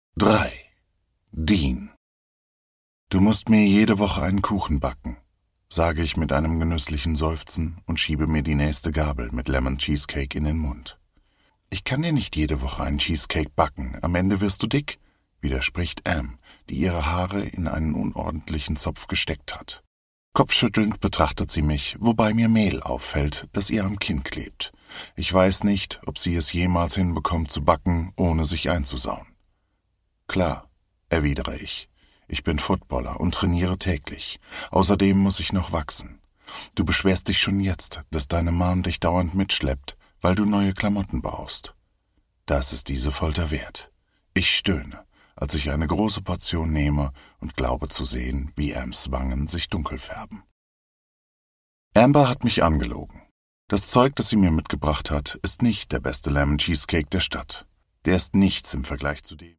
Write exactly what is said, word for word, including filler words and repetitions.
drei. Dean. Du musst mir jede Woche einen Kuchen backen, sage ich mit einem genüsslichen Seufzen und schiebe mir die nächste Gabel mit Lemon Cheesecake in den Mund. Ich kann dir nicht jede Woche einen Cheesecake backen, am Ende wirst du dick, widerspricht Am, die ihre Haare in einen unordentlichen Zopf gesteckt hat. Kopfschüttelnd betrachtet sie mich, wobei mir Mehl auffällt, das ihr am Kinn klebt. Ich weiß nicht, ob sie es jemals hinbekommt zu backen, ohne sich einzusauen. Klar, erwidere ich. Ich bin Footballer und trainiere täglich. Außerdem muss ich noch wachsen. Du beschwerst dich schon jetzt, dass deine Mom dich dauernd mitschleppt, weil du neue Klamotten brauchst. Das ist diese Folter wert. Ich stöhne, als ich eine große Portion nehme und glaube zu sehen, wie Ams Wangen sich dunkel färben. Amber hat mich angelogen. Das Zeug, das sie mir mitgebracht hat, ist nicht der beste Lemon Cheesecake der Stadt. Der ist nichts im Vergleich zu dem.